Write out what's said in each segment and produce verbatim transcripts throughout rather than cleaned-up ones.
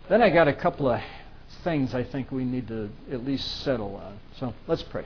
Then I got a couple of things I think we need to at least settle on. So let's pray.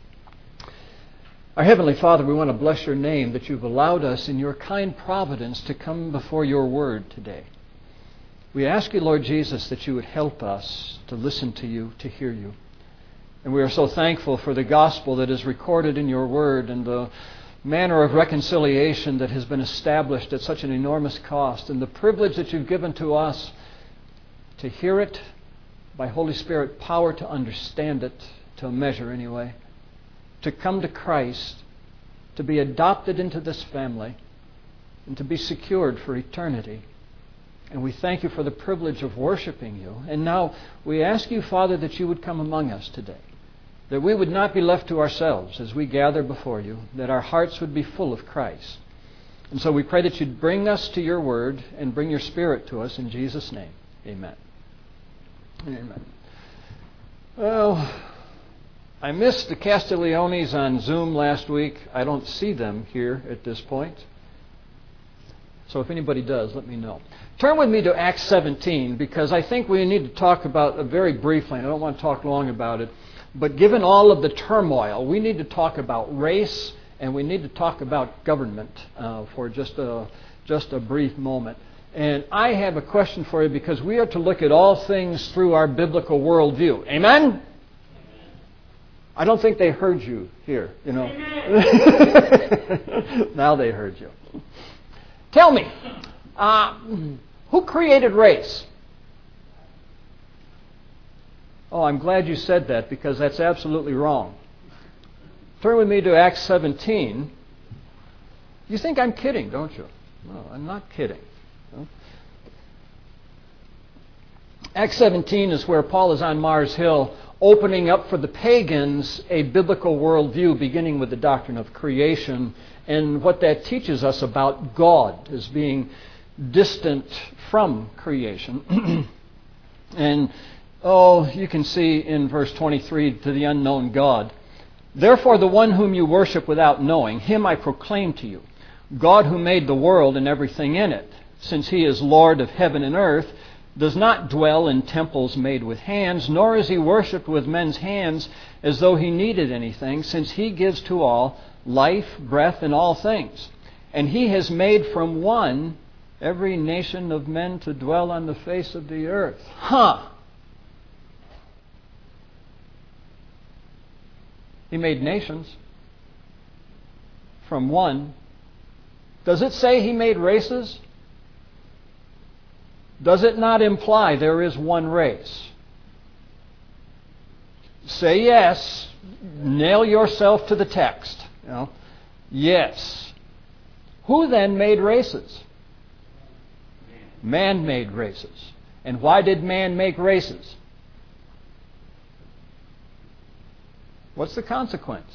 Our Heavenly Father, we want to bless your name that you've allowed us in your kind providence to come before your word today. We ask you, Lord Jesus, that you would help us to listen to you, to hear you. And we are so thankful for the gospel that is recorded in your word and the manner of reconciliation that has been established at such an enormous cost, and the privilege that you've given to us to hear it, by Holy Spirit power to understand it, to a measure anyway, to come to Christ, to be adopted into this family, and to be secured for eternity. And we thank you for the privilege of worshiping you. And now we ask you, Father, that you would come among us today, that we would not be left to ourselves as we gather before you, that our hearts would be full of Christ. And so we pray that you'd bring us to your word and bring your Spirit to us in Jesus' name. Amen. Amen. Well, I missed the Castigliones on Zoom last week. I don't see them here at this point. So if anybody does, let me know. Turn with me to Acts seventeen, because I think we need to talk about it very briefly. I don't want to talk long about it. But given all of the turmoil, we need to talk about race and we need to talk about government uh, for just a, just a brief moment. And I have a question for you, because we are to look at all things through our biblical worldview. Amen? I don't think they heard you here, you know. Now they heard you. Tell me, uh, who created race? Oh, I'm glad you said that, because that's absolutely wrong. Turn with me to Acts seventeen. You think I'm kidding, don't you? No, I'm not kidding. No. Acts seventeen is where Paul is on Mars Hill, opening up for the pagans a biblical worldview, beginning with the doctrine of creation and what that teaches us about God as being distant from creation. And oh, you can see in verse twenty-three, to the unknown God. Therefore, the one whom you worship without knowing, him I proclaim to you, God who made the world and everything in it, since he is Lord of heaven and earth, does not dwell in temples made with hands, nor is he worshipped with men's hands as though he needed anything, since he gives to all life, breath, and all things. And he has made from one every nation of men to dwell on the face of the earth. Huh! He made nations from one. Does it say he made races? Does it not imply there is one race? Say yes. Nail yourself to the text. You know? Yes. Who then made races? Man made races. And why did man make races? What's the consequence?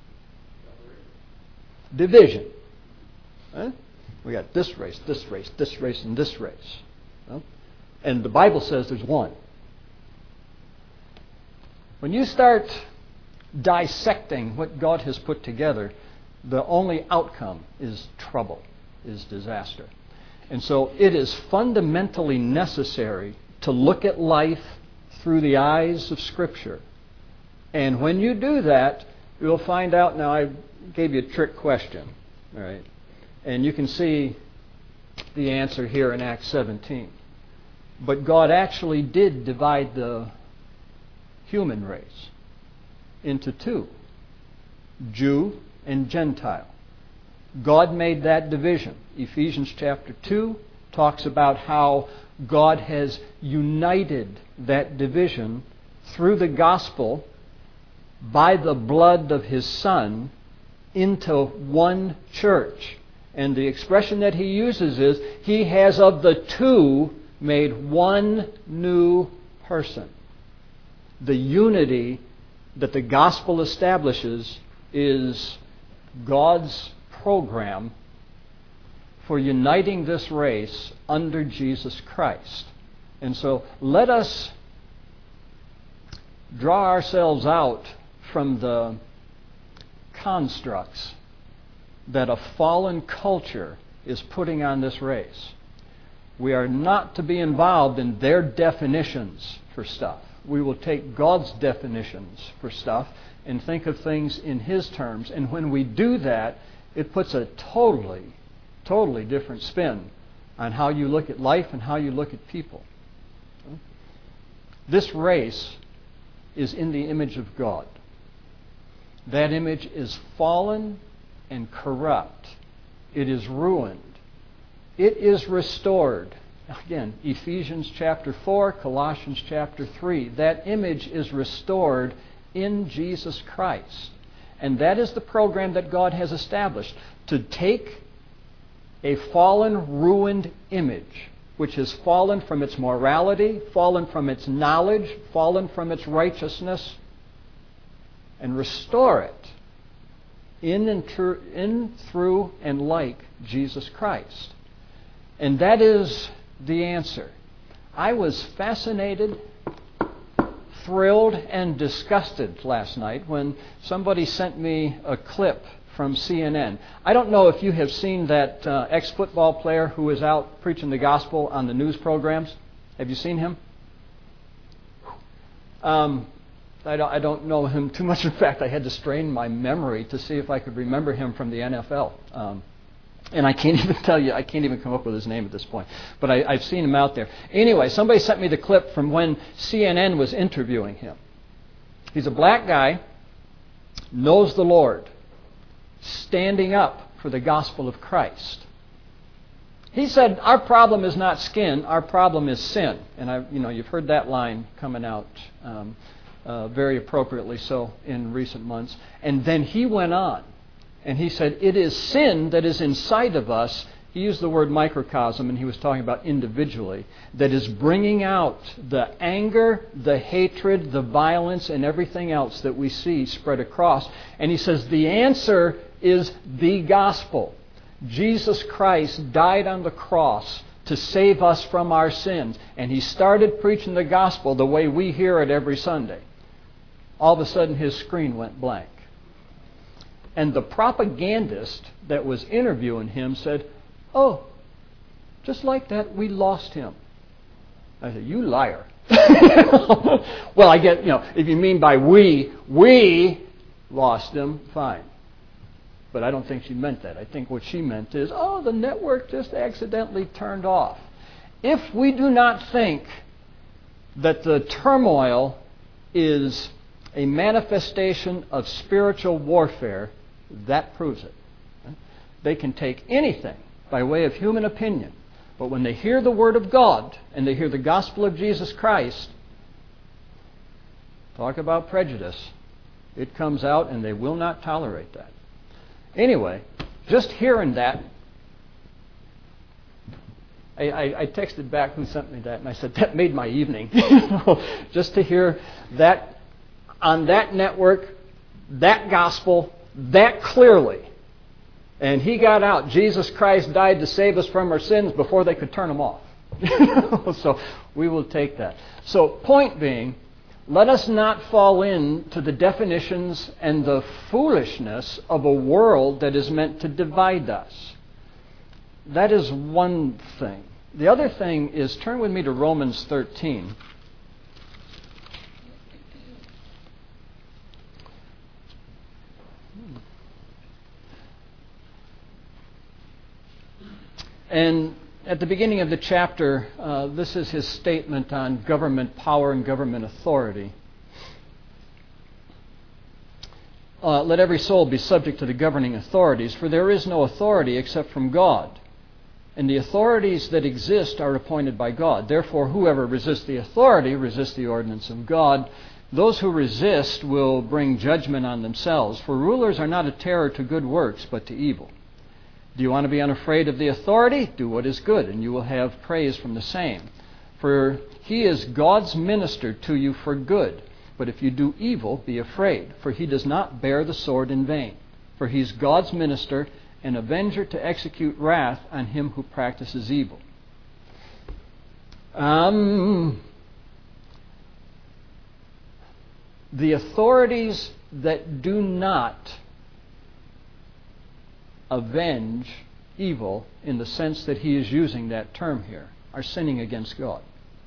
Division. Huh? We got this race, this race, this race, and this race. Huh? And the Bible says there's one. When you start dissecting what God has put together, the only outcome is trouble, is disaster. And so it is fundamentally necessary to look at life through the eyes of Scripture. And when you do that, you'll find out. Now, I gave you a trick question, all right? And you can see the answer here in Acts seventeen. But God actually did divide the human race into two, Jew and Gentile. God made that division. Ephesians chapter two talks about how God has united that division through the gospel by the blood of His Son into one church. And the expression that he uses is, He has of the two made one new person. The unity that the gospel establishes is God's program for uniting this race under Jesus Christ. And so let us draw ourselves out from the constructs that a fallen culture is putting on this race. We are not to be involved in their definitions for stuff. We will take God's definitions for stuff and think of things in His terms. And when we do that, it puts a totally, totally different spin on how you look at life and how you look at people. This race is in the image of God. That image is fallen and corrupt. It is ruined. It is restored. Again, Ephesians chapter four, Colossians chapter three. That image is restored in Jesus Christ. And that is the program that God has established. To take a fallen, ruined image, which has fallen from its morality, fallen from its knowledge, fallen from its righteousness, and restore it in and through, in, through, and like Jesus Christ. And that is the answer. I was fascinated, thrilled, and disgusted last night when somebody sent me a clip from C N N. I don't know if you have seen that uh, ex-football player who is out preaching the gospel on the news programs. Have you seen him? Um, I don't, I don't know him too much. In fact, I had to strain my memory to see if I could remember him from the N F L. Um, and I can't even tell you, I can't even come up with his name at this point. But I, I've seen him out there. Anyway, somebody sent me the clip from when C N N was interviewing him. He's a black guy, knows the Lord, standing up for the gospel of Christ. He said, our problem is not skin, our problem is sin. And I, you know, you've heard that line coming out um, uh, very appropriately so in recent months. And then he went on, and he said, it is sin that is inside of us. He used the word microcosm, and he was talking about individually, that is bringing out the anger, the hatred, the violence, and everything else that we see spread across. And he says the answer is the gospel. Jesus Christ died on the cross to save us from our sins. And he started preaching the gospel the way we hear it every Sunday. All of a sudden his screen went blank. And the propagandist that was interviewing him said, oh, just like that, we lost him. I said, you liar. Well, I get, you know, if you mean by we, we lost him, fine. But I don't think she meant that. I think what she meant is, oh, the network just accidentally turned off. If we do not think that the turmoil is a manifestation of spiritual warfare, that proves it. They can take anything by way of human opinion, but when they hear the Word of God and they hear the gospel of Jesus Christ, talk about prejudice. It comes out and they will not tolerate that. Anyway, just hearing that, I, I, I texted back who sent me that, and I said, that made my evening. Just to hear that on that network, that gospel, that clearly. And he got out. Jesus Christ died to save us from our sins before they could turn them off. So we will take that. So point being, let us not fall into the definitions and the foolishness of a world that is meant to divide us. That is one thing. The other thing is, turn with me to Romans thirteen. And at the beginning of the chapter, uh, this is his statement on government power and government authority. Uh, Let every soul be subject to the governing authorities, for there is no authority except from God. And the authorities that exist are appointed by God. Therefore, whoever resists the authority resists the ordinance of God. Those who resist will bring judgment on themselves, for rulers are not a terror to good works, but to evil. Do you want to be unafraid of the authority? Do what is good, and you will have praise from the same. For he is God's minister to you for good. But if you do evil, be afraid, for he does not bear the sword in vain. For he is God's minister, an avenger to execute wrath on him who practices evil. Um, the authorities that do not avenge evil in the sense that he is using that term here are sinning against God.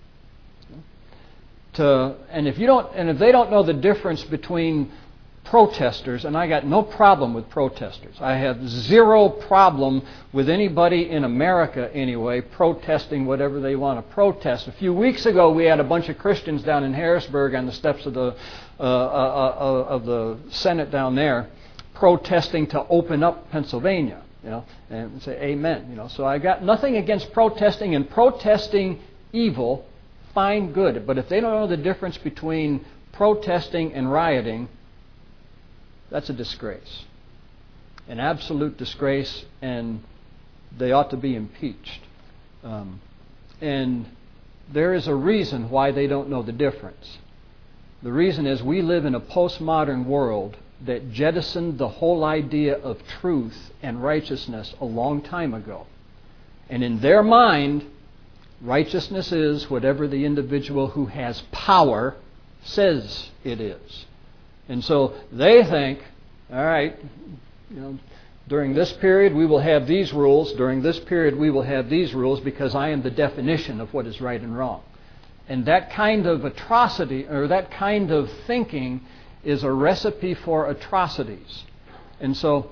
To, and if you don't, and if they don't know the difference between protesters, and I got no problem with protesters. I have zero problem with anybody in America anyway protesting whatever they want to protest. A few weeks ago, we had a bunch of Christians down in Harrisburg on the steps of the uh, uh, uh, of the Senate down there, protesting to open up Pennsylvania. You know, and say amen. You know, so I got nothing against protesting and protesting evil. Fine, good. But if they don't know the difference between protesting and rioting, that's a disgrace. An absolute disgrace, and they ought to be impeached. Um, and there is a reason why they don't know the difference. The reason is we live in a postmodern world that jettisoned the whole idea of truth and righteousness a long time ago. And in their mind, righteousness is whatever the individual who has power says it is. And so they think, all right, you know, during this period we will have these rules, during this period we will have these rules because I am the definition of what is right and wrong. And that kind of atrocity, or that kind of thinking, is a recipe for atrocities. And so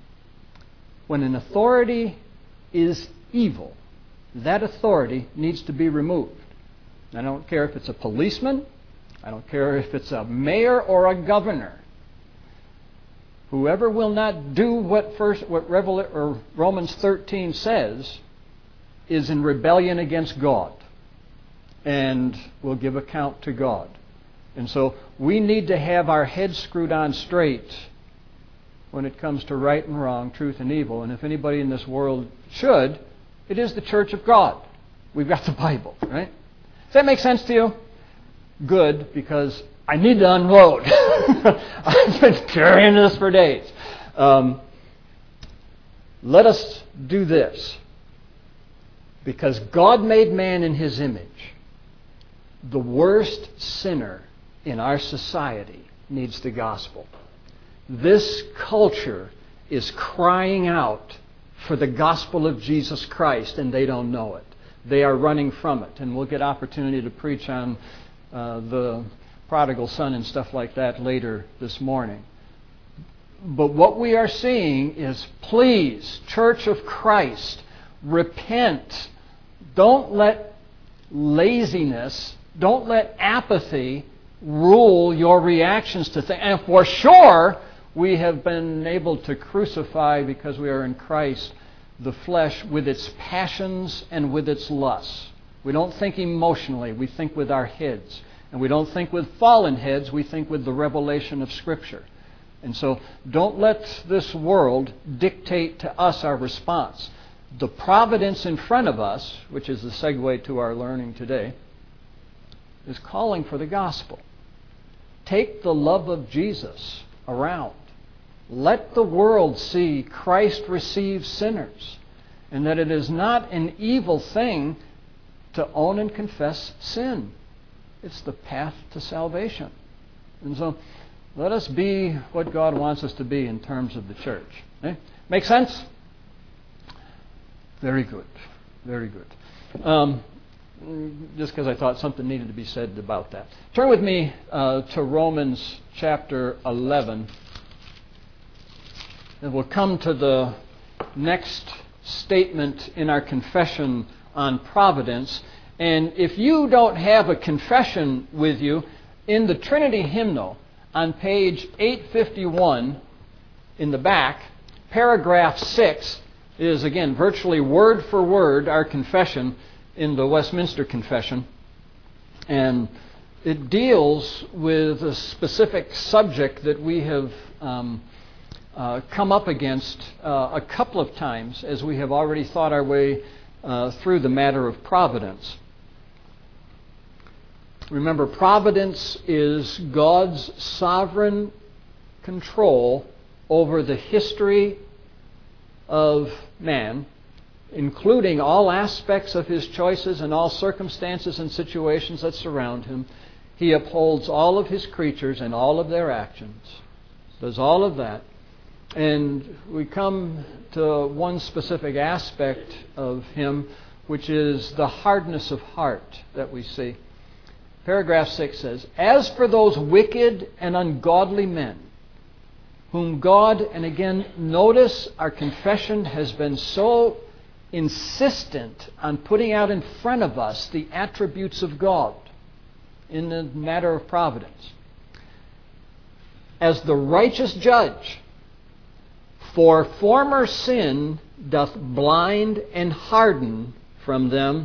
when an authority is evil, that authority needs to be removed. I don't care if it's a policeman. I don't care if it's a mayor or a governor. Whoever will not do what first what Revel- or Romans thirteen says is in rebellion against God and will give account to God. And so we need to have our heads screwed on straight when it comes to right and wrong, truth and evil. And if anybody in this world should, it is the Church of God. We've got the Bible, right? Does that make sense to you? Good, because I need to unload. I've been carrying this for days. Um, let us do this. Because God made man in His image. The worst sinner in our society needs the gospel. This culture is crying out for the gospel of Jesus Christ, and they don't know it. They are running from it. And we'll get opportunity to preach on uh, the prodigal son and stuff like that later this morning. But what we are seeing is, please, Church of Christ, repent. Don't let laziness, don't let apathy rule your reactions to things. And for sure, we have been able to crucify, because we are in Christ, the flesh with its passions and with its lusts. We don't think emotionally, we think with our heads. And we don't think with fallen heads, we think with the revelation of Scripture. And so don't let this world dictate to us our response. The providence in front of us, which is the segue to our learning today, is calling for the gospel. Take the love of Jesus around. Let the world see Christ receive sinners, and that it is not an evil thing to own and confess sin. It's the path to salvation. And so let us be what God wants us to be in terms of the church. Okay? Make sense? Very good. Very good. Um, just because I thought something needed to be said about that. Turn with me uh, to Romans chapter eleven. And we'll come to the next statement in our confession on providence. And if you don't have a confession with you, in the Trinity hymnal on page eight fifty-one in the back, paragraph six is, again, virtually word for word our confession in the Westminster Confession. And it deals with a specific subject that we have um, uh, come up against uh, a couple of times as we have already thought our way uh, through the matter of providence. Remember, providence is God's sovereign control over the history of man, including all aspects of his choices and all circumstances and situations that surround him. He upholds all of his creatures and all of their actions, does all of that. And we come to one specific aspect of him which is the hardness of heart that we see. Paragraph six says, "As for those wicked and ungodly men, whom God," and again, notice our confession has been so insistent on putting out in front of us the attributes of God in the matter of providence. "As the righteous judge, for former sin doth blind and harden from them,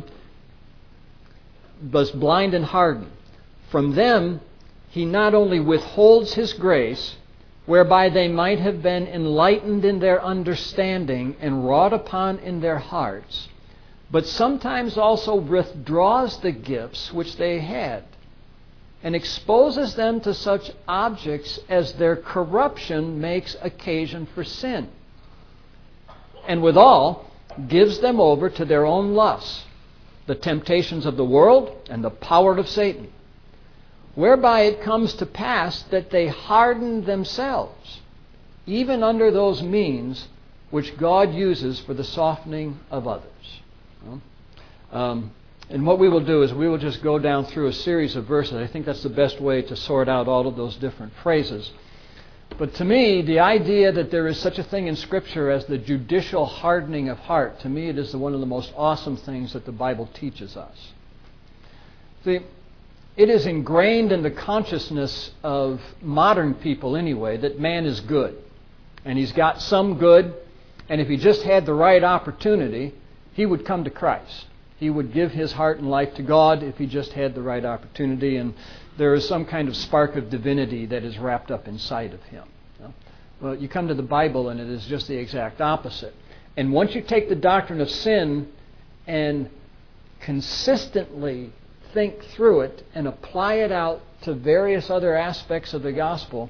was blind and harden. From them he not only withholds his grace, whereby they might have been enlightened in their understanding and wrought upon in their hearts, but sometimes also withdraws the gifts which they had, and exposes them to such objects as their corruption makes occasion for sin, and withal gives them over to their own lusts, the temptations of the world, and the power of Satan, whereby it comes to pass that they harden themselves, even under those means which God uses for the softening of others." Um, and what we will do is we will just go down through a series of verses. I think that's the best way to sort out all of those different phrases. But to me, the idea that there is such a thing in Scripture as the judicial hardening of heart, to me it is one of the most awesome things that the Bible teaches us. See, it is ingrained in the consciousness of modern people anyway that man is good. And he's got some good, and if he just had the right opportunity, he would come to Christ. He would give his heart and life to God if he just had the right opportunity, and there is some kind of spark of divinity that is wrapped up inside of him. Well, you come to the Bible and it is just the exact opposite. And once you take the doctrine of sin and consistently think through it and apply it out to various other aspects of the gospel,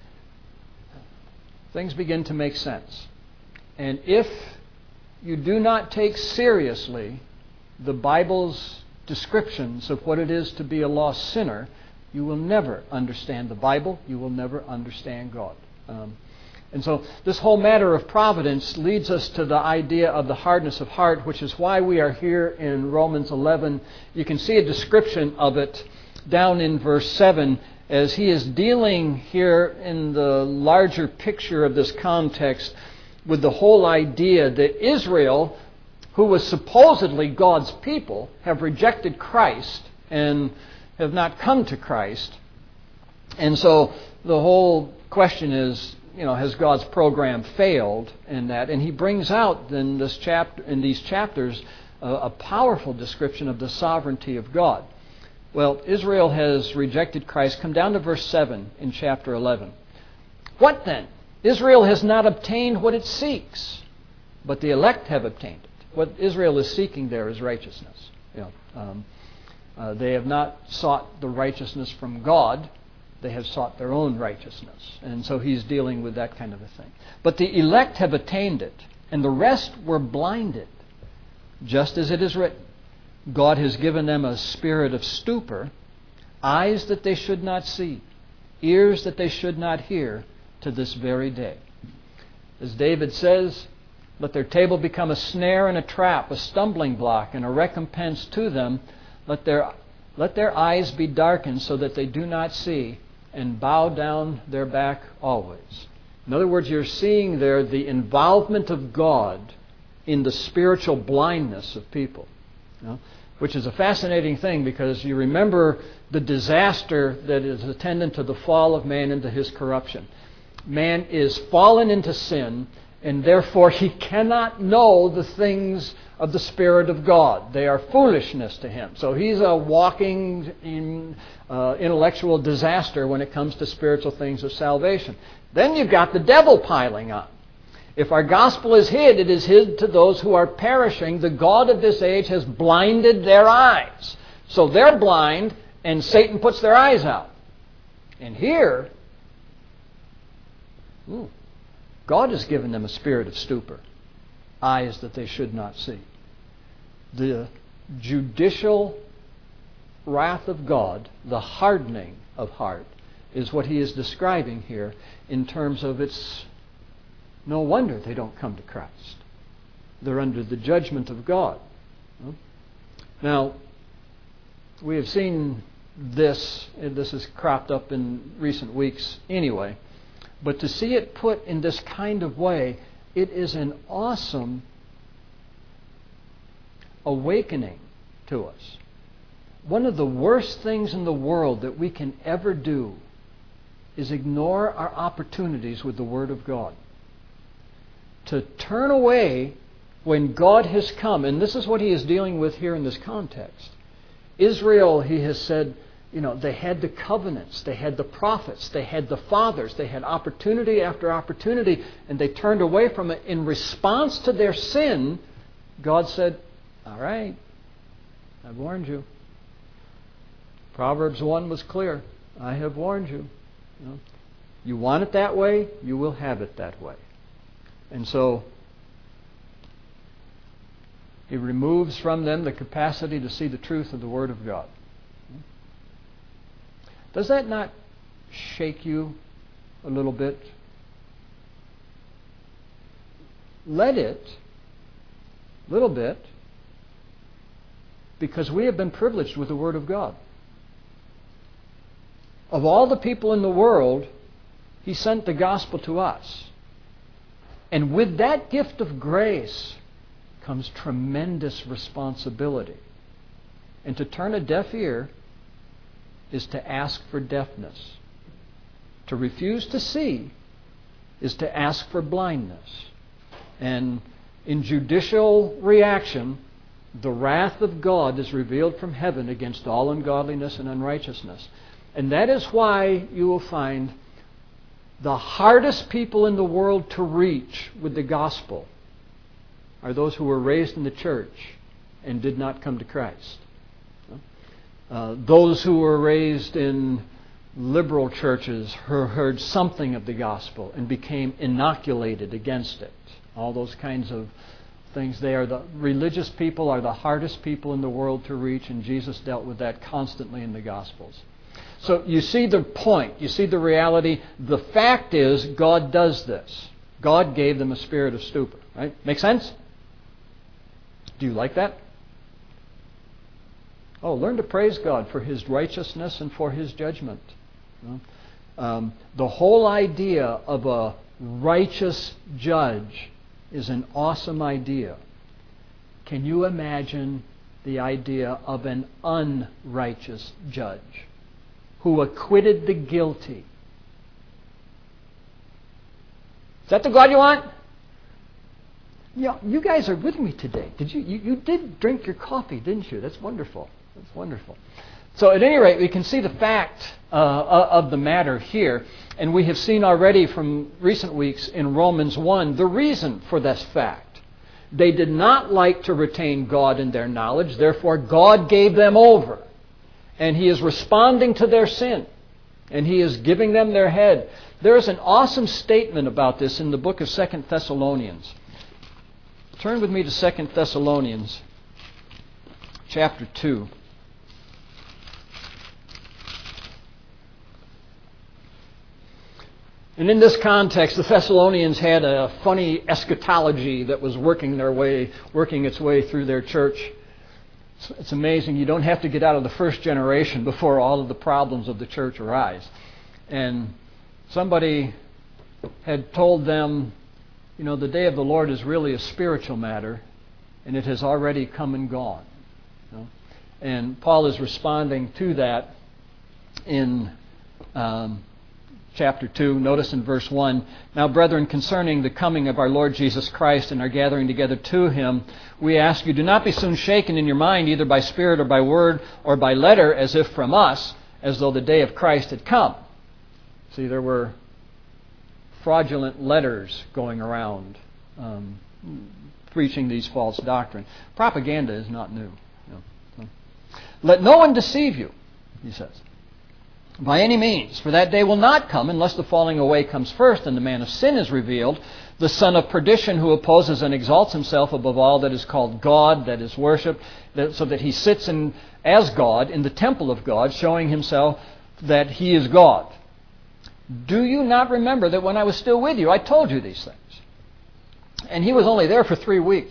things begin to make sense. And if you do not take seriously the Bible's descriptions of what it is to be a lost sinner, you will never understand the Bible. You will never understand God. Um, and so this whole matter of providence leads us to the idea of the hardness of heart, which is why we are here in Romans eleven. You can see a description of it down in verse seven as he is dealing here in the larger picture of this context with the whole idea that Israel, who was supposedly God's people, have rejected Christ and have not come to Christ. And so the whole question is, you know, has God's program failed in that? And he brings out in this chapter, in these chapters, a, a powerful description of the sovereignty of God. Well, Israel has rejected Christ. Come down to verse seven in chapter eleven. "What then? Israel has not obtained what it seeks, but the elect have obtained it." What Israel is seeking there is righteousness. You know, um, uh, they have not sought the righteousness from God. They have sought their own righteousness. And so he's dealing with that kind of a thing. "But the elect have attained it, and the rest were blinded. Just as it is written, God has given them a spirit of stupor, eyes that they should not see, ears that they should not hear, to this very day." As David says, "Let their table become a snare and a trap, a stumbling block and a recompense to them. Let their, let their eyes be darkened so that they do not see, and bow down their back always." In other words, you're seeing there the involvement of God in the spiritual blindness of people. You know, which is a fascinating thing, because you remember the disaster that is attendant to the fall of man into his corruption. Man is fallen into sin, and therefore he cannot know the things of the Spirit of God. They are foolishness to him. So he's a walking in, uh, intellectual disaster when it comes to spiritual things of salvation. Then you've got the devil piling on. If our gospel is hid, it is hid to those who are perishing. The God of this age has blinded their eyes. So they're blind, and Satan puts their eyes out. And here, ooh, God has given them a spirit of stupor, eyes that they should not see. The judicial wrath of God, the hardening of heart, is what he is describing here in terms of it's no wonder they don't come to Christ. They're under the judgment of God. Now, we have seen this, and this has cropped up in recent weeks anyway, but to see it put in this kind of way, it is an awesome awakening to us. One of the worst things in the world that we can ever do is ignore our opportunities with the Word of God. To turn away when God has come, and this is what he is dealing with here in this context. Israel, he has said, you know, they had the covenants, they had the prophets, they had the fathers, they had opportunity after opportunity, and they turned away from it. In response to their sin, God said, all right, I've warned you. Proverbs one was clear. I have warned you. You know, you want it that way, you will have it that way. And so he removes from them the capacity to see the truth of the Word of God. Does that not shake you a little bit? Let it, a little bit, because we have been privileged with the Word of God. Of all the people in the world, he sent the gospel to us. And with that gift of grace comes tremendous responsibility. And to turn a deaf ear is to ask for deafness. To refuse to see is to ask for blindness. And in judicial reaction, the wrath of God is revealed from heaven against all ungodliness and unrighteousness. And that is why you will find the hardest people in the world to reach with the gospel are those who were raised in the church and did not come to Christ. Uh, those who were raised in liberal churches who heard something of the gospel and became inoculated against it. All those kinds of things. They are the religious people are the hardest people in the world to reach, and Jesus dealt with that constantly in the Gospels. So you see the point. You see the reality. The fact is, God does this. God gave them a spirit of stupor. Right? Make sense? Do you like that? Oh, learn to praise God for His righteousness and for His judgment. Um, the whole idea of a righteous judge is an awesome idea. Can you imagine the idea of an unrighteous judge who acquitted the guilty? Is that the God you want? Yeah, you guys are with me today. Did you, you? You did drink your coffee, didn't you? That's wonderful. That's wonderful. So at any rate, we can see the fact uh, of the matter here. And we have seen already from recent weeks in Romans one the reason for this fact. They did not like to retain God in their knowledge. Therefore, God gave them over. And He is responding to their sin. And He is giving them their head. There is an awesome statement about this in the book of Second Thessalonians. Turn with me to Second Thessalonians chapter two. And in this context, the Thessalonians had a funny eschatology that was working their way, working its way through their church. It's, it's amazing. You don't have to get out of the first generation before all of the problems of the church arise. And somebody had told them, you know, the day of the Lord is really a spiritual matter, and it has already come and gone. You know? And Paul is responding to that in Um, Chapter two, notice in verse one, "Now, brethren, concerning the coming of our Lord Jesus Christ and our gathering together to Him, we ask you, do not be soon shaken in your mind, either by spirit or by word or by letter, as if from us, as though the day of Christ had come." See, there were fraudulent letters going around um, preaching these false doctrine. Propaganda is not new. You know, so. "Let no one deceive you," he says, "by any means, for that day will not come unless the falling away comes first and the man of sin is revealed, the son of perdition, who opposes and exalts himself above all that is called God, that is worshipped, that, so that he sits in, as God in the temple of God, showing himself that he is God. Do you not remember that when I was still with you, I told you these things?" And he was only there for three weeks.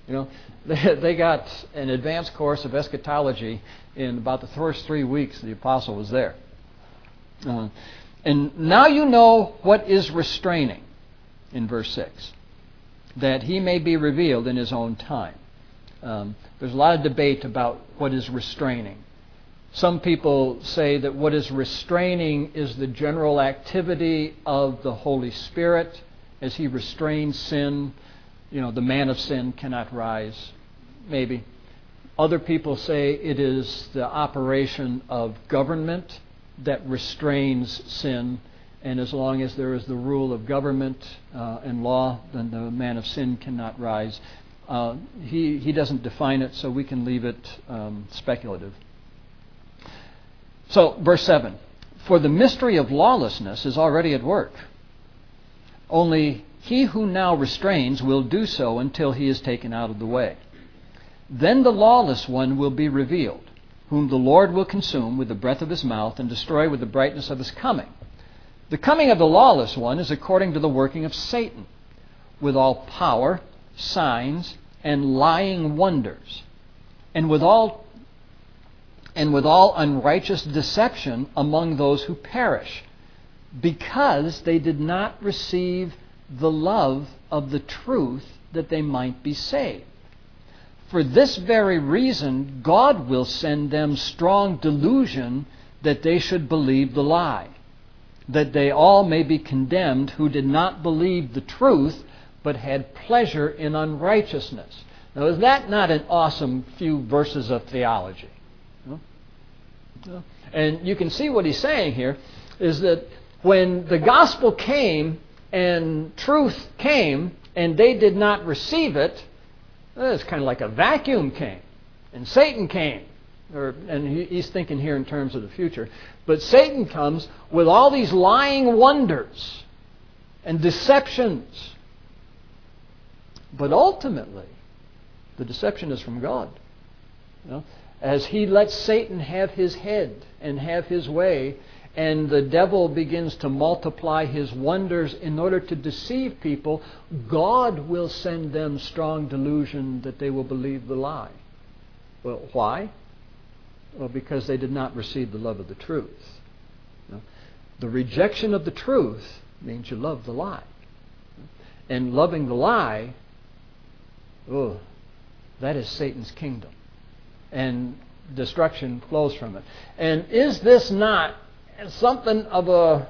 You know, they, they got an advanced course of eschatology in about the first three weeks the apostle was there. Uh, and now you know what is restraining in verse six, that he may be revealed in his own time. Um, there's a lot of debate about what is restraining. Some people say that what is restraining is the general activity of the Holy Spirit as He restrains sin. You know, the man of sin cannot rise. Maybe. Other people say it is the operation of government that restrains sin. And as long as there is the rule of government uh, and law, then the man of sin cannot rise. Uh, he, he doesn't define it, so we can leave it um, speculative. So, verse seven. For the mystery of lawlessness is already at work. Only he who now restrains will do so until he is taken out of the way. Then the lawless one will be revealed, whom the Lord will consume with the breath of his mouth and destroy with the brightness of his coming. The coming of the lawless one is according to the working of Satan, with all power, signs, and lying wonders, and with all and with all unrighteous deception among those who perish, because they did not receive the love of the truth that they might be saved. For this very reason, God will send them strong delusion that they should believe the lie, that they all may be condemned who did not believe the truth, but had pleasure in unrighteousness. Now, is that not an awesome few verses of theology? No? No. And you can see what he's saying here is that when the gospel came and truth came and they did not receive it, it's kind of like a vacuum came and Satan came. Or, and he, he's thinking here in terms of the future. But Satan comes with all these lying wonders and deceptions. But ultimately, the deception is from God. You know? As he lets Satan have his head and have his way, and the devil begins to multiply his wonders in order to deceive people, God will send them strong delusion that they will believe the lie. Well, why? Well, because they did not receive the love of the truth. You know? The rejection of the truth means you love the lie. And loving the lie, oh, that is Satan's kingdom. And destruction flows from it. And is this not something of a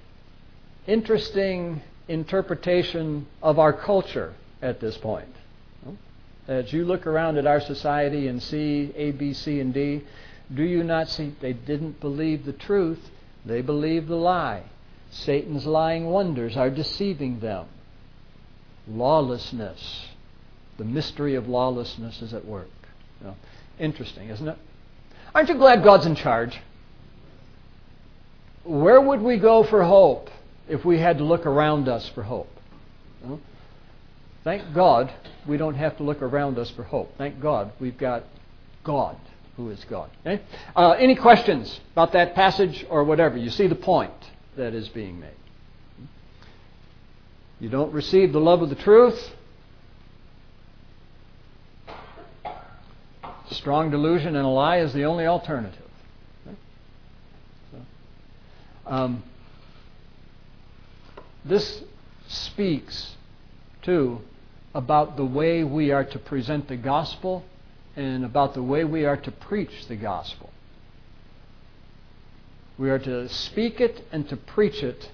interesting interpretation of our culture at this point? As you look around at our society and see A, B, C, and D, do you not see they didn't believe the truth, they believed the lie. Satan's lying wonders are deceiving them. Lawlessness, the mystery of lawlessness is at work. You know, interesting, isn't it? Aren't you glad God's in charge? Where would we go for hope if we had to look around us for hope? You know? Thank God we don't have to look around us for hope. Thank God we've got God, who is God. Okay? Uh, any questions about that passage or whatever? You see the point that is being made. You don't receive the love of the truth. Strong delusion and a lie is the only alternative. Okay? So, um, this speaks, too, about the way we are to present the gospel and about the way we are to preach the gospel. We are to speak it and to preach it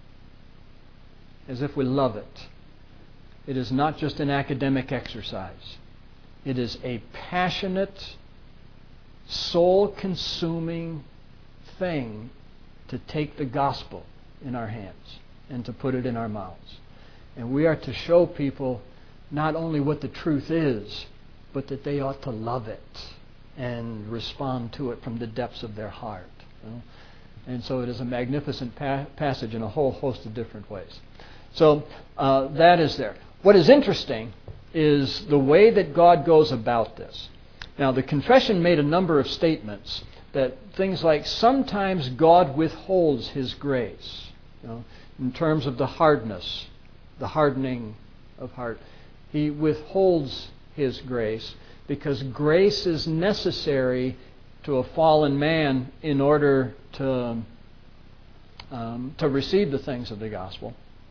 as if we love it. It is not just an academic exercise. It is a passionate, soul-consuming thing to take the gospel in our hands and to put it in our mouths. And we are to show people not only what the truth is, but that they ought to love it and respond to it from the depths of their heart. You know? And so it is a magnificent pa- passage in a whole host of different ways. So uh, that is there. What is interesting is the way that God goes about this. Now, the confession made a number of statements that things like sometimes God withholds His grace, you know, in terms of the hardness, the hardening of heart. He withholds His grace, because grace is necessary to a fallen man in order to, um, to receive the things of the gospel.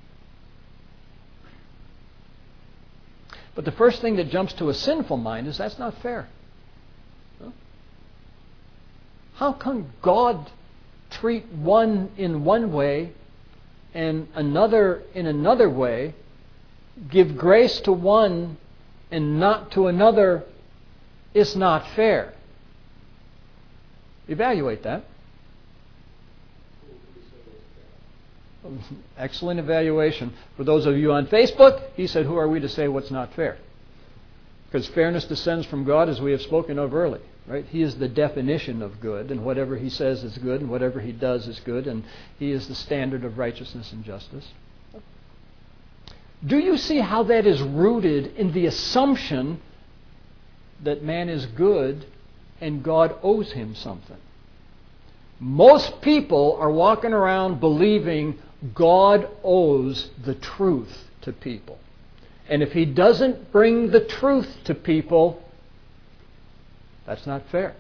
But the first thing that jumps to a sinful mind is that's not fair. How can God treat one in one way and another in another way, give grace to one and not to another? It's not fair. Evaluate that. Excellent evaluation. For those of you on Facebook, he said, who are we to say what's not fair? Because fairness descends from God, as we have spoken of earlier. Right? He is the definition of good, and whatever He says is good, and whatever He does is good, and He is the standard of righteousness and justice. Do you see how that is rooted in the assumption that man is good and God owes him something? Most people are walking around believing God owes the truth to people. And if He doesn't bring the truth to people, that's not fair.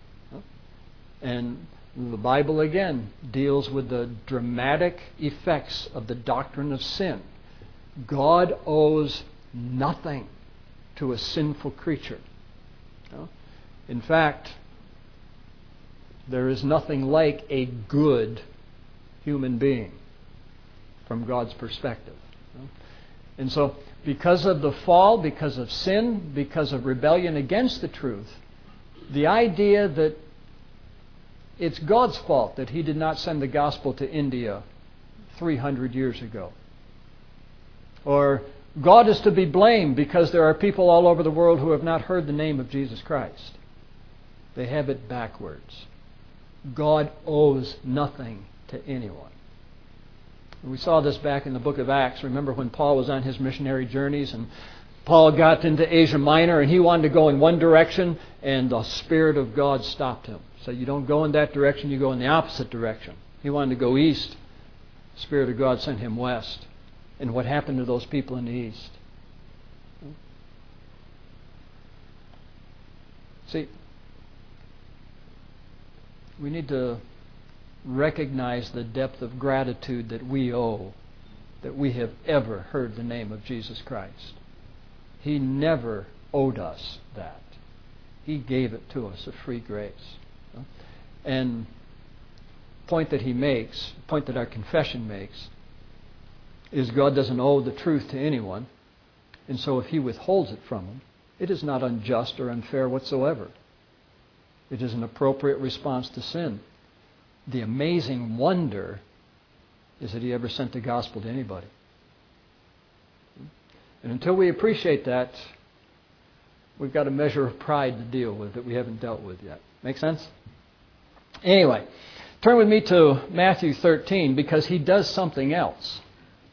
And the Bible again deals with the dramatic effects of the doctrine of sin. God owes nothing to a sinful creature. In fact, there is nothing like a good human being from God's perspective. And so, because of the fall, because of sin, because of rebellion against the truth, the idea that it's God's fault that He did not send the gospel to India three hundred years ago, or God is to be blamed because there are people all over the world who have not heard the name of Jesus Christ. They have it backwards. God owes nothing to anyone. We saw this back in the book of Acts. Remember when Paul was on his missionary journeys, and Paul got into Asia Minor and he wanted to go in one direction, and the Spirit of God stopped him. So you don't go in that direction, you go in the opposite direction. He wanted to go east. The Spirit of God sent him west. And what happened to those people in the east? See, we need to recognize the depth of gratitude that we owe, that we have ever heard the name of Jesus Christ. He never owed us that. He gave it to us of free grace. And the point that he makes, the point that our confession makes, is God doesn't owe the truth to anyone. And so if He withholds it from them, it is not unjust or unfair whatsoever. It is an appropriate response to sin. The amazing wonder is that He ever sent the gospel to anybody. And until we appreciate that, we've got a measure of pride to deal with that we haven't dealt with yet. Make sense? Anyway, turn with me to Matthew thirteen, because he does something else.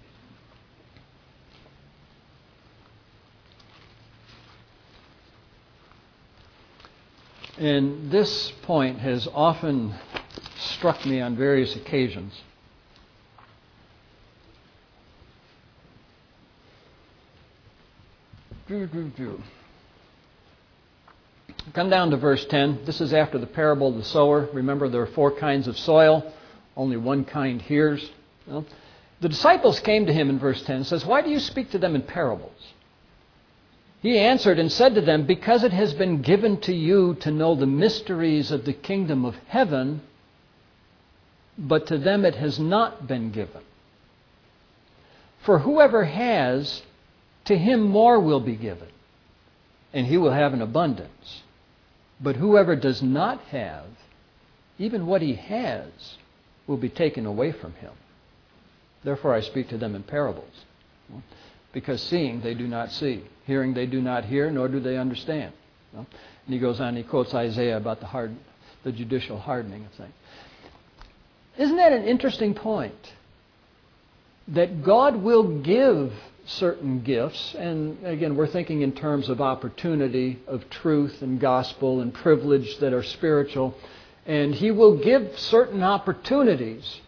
And this point has often struck me on various occasions. Come down to verse ten. This is after the parable of the sower. Remember, there are four kinds of soil. Only one kind hears. Well, the disciples came to Him in verse ten and says, "Why do you speak to them in parables?" He answered and said to them, "Because it has been given to you to know the mysteries of the kingdom of heaven, but to them it has not been given. For whoever has, to him more will be given, and he will have an abundance. But whoever does not have, even what he has, will be taken away from him. Therefore I speak to them in parables. Because seeing they do not see, hearing they do not hear, nor do they understand." And he goes on, he quotes Isaiah about the hard, the judicial hardening of things. Isn't that an interesting point? That God will give certain gifts, and again, we're thinking in terms of opportunity, of truth and gospel and privilege that are spiritual, and He will give certain opportunities,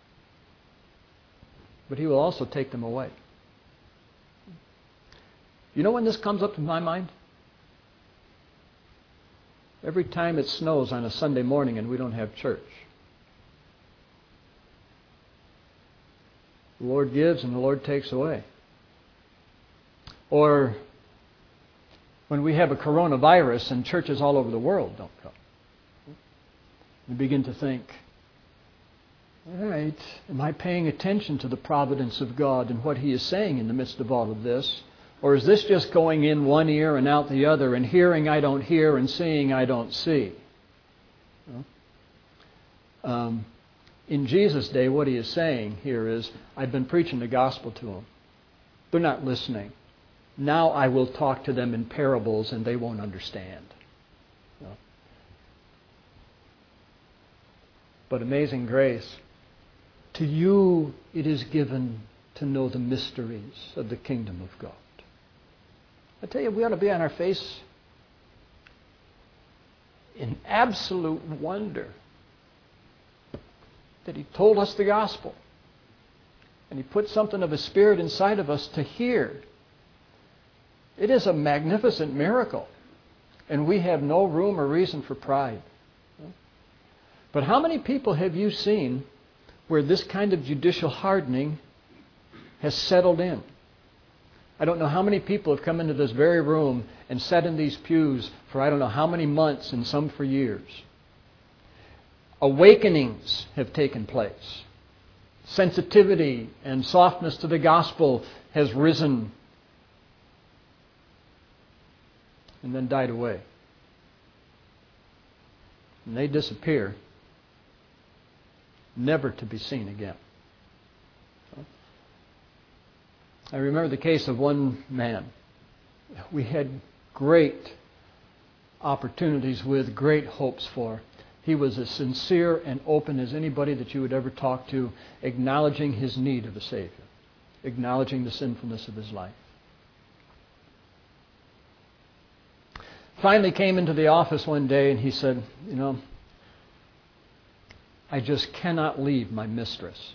but He will also take them away. You know when this comes up in my mind? Every time it snows on a Sunday morning and we don't have church. The Lord gives and the Lord takes away. Or when we have a coronavirus and churches all over the world don't come. We begin to think, all right, am I paying attention to the providence of God and what He is saying in the midst of all of this? Or is this just going in one ear and out the other, and hearing I don't hear and seeing I don't see? Um, in Jesus' day, what He is saying here is, I've been preaching the gospel to them. They're not listening. Now I will talk to them in parables and they won't understand. You know? But amazing grace, to you it is given to know the mysteries of the kingdom of God. I tell you, we ought to be on our face in absolute wonder that He told us the gospel. And He put something of His Spirit inside of us to hear. It is a magnificent miracle. And we have no room or reason for pride. But how many people have you seen where this kind of judicial hardening has settled in? I don't know how many people have come into this very room and sat in these pews for I don't know how many months and some for years. Awakenings have taken place. Sensitivity and softness to the gospel has risen and then died away. And they disappear, never to be seen again. I remember the case of one man. We had great opportunities with, great hopes for. He was as sincere and open as anybody that you would ever talk to, acknowledging his need of a Savior, acknowledging the sinfulness of his life. Finally came into the office one day and he said, you know, I just cannot leave my mistress.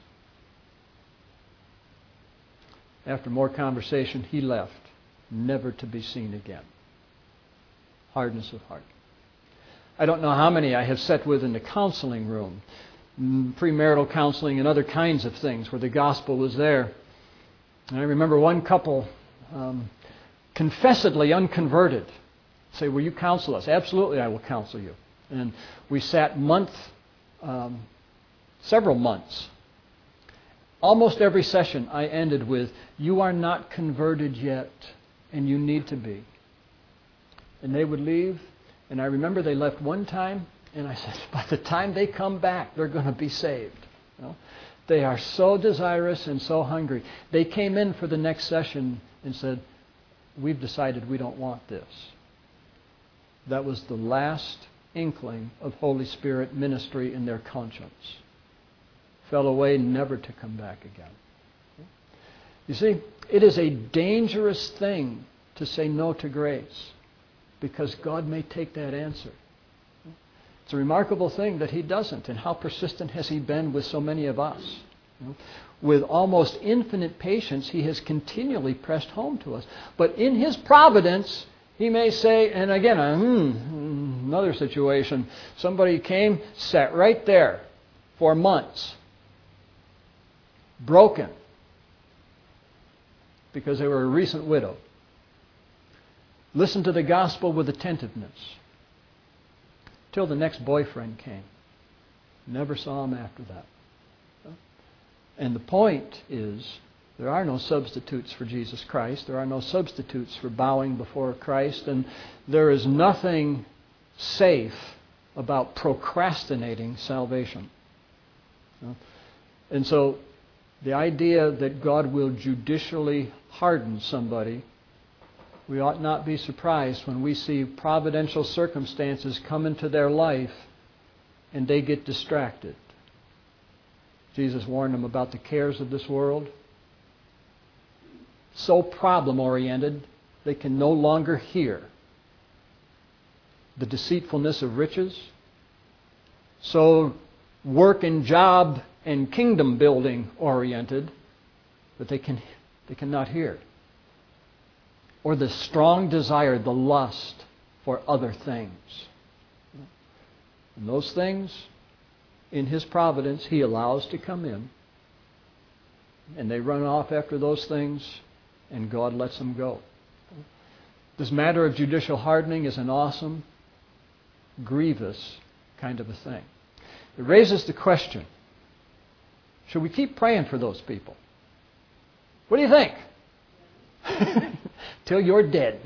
After more conversation, he left, never to be seen again. Hardness of heart. I don't know how many I have sat with in the counseling room, premarital counseling and other kinds of things where the gospel was there. And I remember one couple, um, confessedly unconverted, say, will you counsel us? Absolutely, I will counsel you. And we sat month, um, several months. Almost every session I ended with, you are not converted yet, and you need to be. And they would leave, and I remember they left one time, and I said, by the time they come back, they're going to be saved. You know? They are so desirous and so hungry. They came in for the next session and said, we've decided we don't want this. That was the last inkling of Holy Spirit ministry in their conscience. Fell away never to come back again. You see, it is a dangerous thing to say no to grace because God may take that answer. It's a remarkable thing that He doesn't, and how persistent has He been with so many of us. With almost infinite patience, He has continually pressed home to us. But in His providence, He may say, and again, uh, hmm, another situation, somebody came, sat right there for months, broken, because they were a recent widow. Listened to the gospel with attentiveness till the next boyfriend came. Never saw him after that. And the point is, there are no substitutes for Jesus Christ. There are no substitutes for bowing before Christ. And there is nothing safe about procrastinating salvation. And so the idea that God will judicially harden somebody, we ought not be surprised when we see providential circumstances come into their life and they get distracted. Jesus warned them about the cares of this world. So problem-oriented, they can no longer hear. The deceitfulness of riches. So work and job and kingdom building oriented, but they can they cannot hear. or the strong desire, the lust for other things. And those things, in His providence, He allows to come in. And they run off after those things, and God lets them go. This matter of judicial hardening is an awesome, grievous kind of a thing. It raises the question, should we keep praying for those people? What do you think? Till you're dead.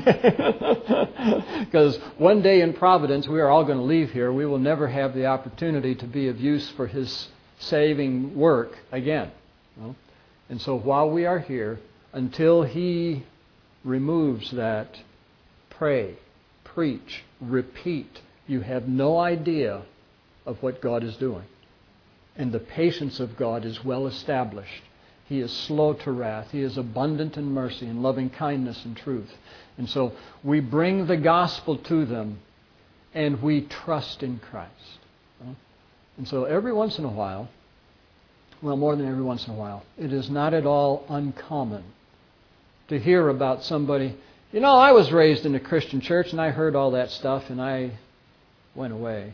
Because one day in Providence, we are all going to leave here. We will never have the opportunity to be of use for His saving work again. Well, and so while we are here, until He removes that, pray, preach, repeat. You have no idea of what God is doing. And the patience of God is well established. He is slow to wrath. He is abundant in mercy and loving kindness and truth. And so we bring the gospel to them and we trust in Christ. And so every once in a while, well, more than every once in a while, it is not at all uncommon to hear about somebody, you know, I was raised in a Christian church and I heard all that stuff and I went away.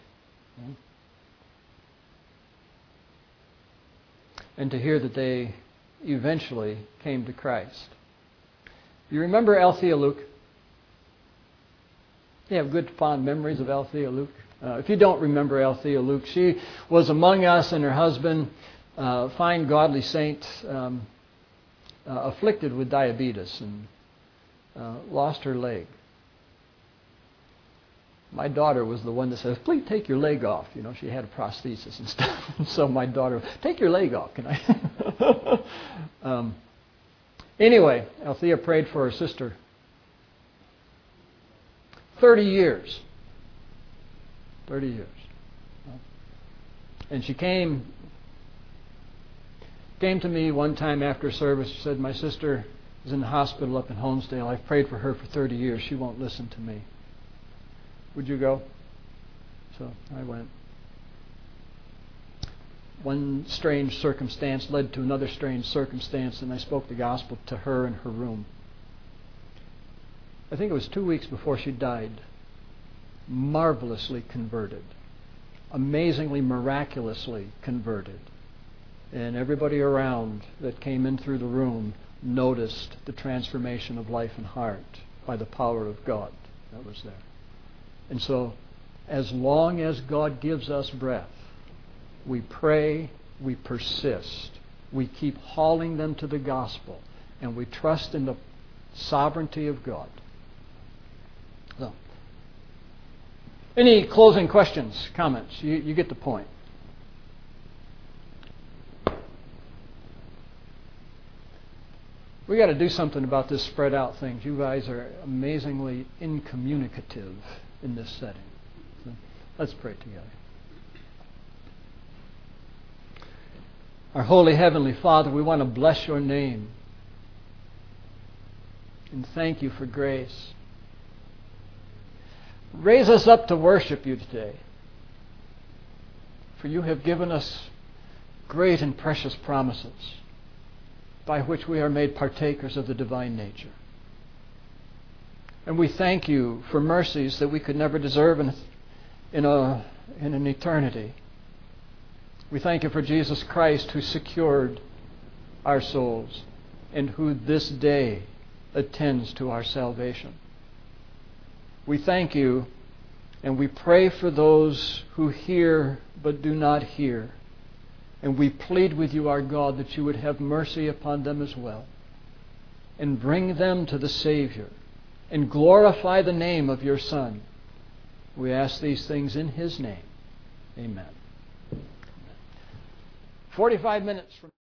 And to hear that they eventually came to Christ. You remember Althea Luke? You have good fond memories of Althea Luke? Uh, if you don't remember Althea Luke, she was among us and her husband, uh, fine godly saint, um, uh, afflicted with diabetes and uh, lost her leg. My daughter was the one that says, please take your leg off. You know, she had a prosthesis and stuff. And so my daughter, take your leg off. Can I? um, anyway, Althea prayed for her sister. Thirty years. Thirty years. And she came, came to me one time after service. She said, my sister is in the hospital up in Holmesdale. I've prayed for her for thirty years. She won't listen to me. Would you go? So I went. One strange circumstance led to another strange circumstance, and I spoke the gospel to her in her room. I think it was two weeks before she died. Marvelously converted. Amazingly, miraculously converted. And everybody around that came in through the room noticed the transformation of life and heart by the power of God that was there. And so, as long as God gives us breath, we pray, we persist, we keep hauling them to the gospel, and we trust in the sovereignty of God. So, any closing questions, comments? You, you get the point. We got to do something about this spread out thing. You guys are amazingly incommunicative in this setting. So let's pray together. Our holy heavenly Father, we want to bless your name and thank you for grace. Raise us up to worship you today, for you have given us great and precious promises by which we are made partakers of the divine nature. And we thank you for mercies that we could never deserve in, in, a, in an eternity. We thank you for Jesus Christ, who secured our souls and who this day attends to our salvation. We thank you and we pray for those who hear but do not hear. And we plead with you, our God, that you would have mercy upon them as well and bring them to the Savior and glorify the name of your Son. We ask these things in His name. Amen. forty-five minutes from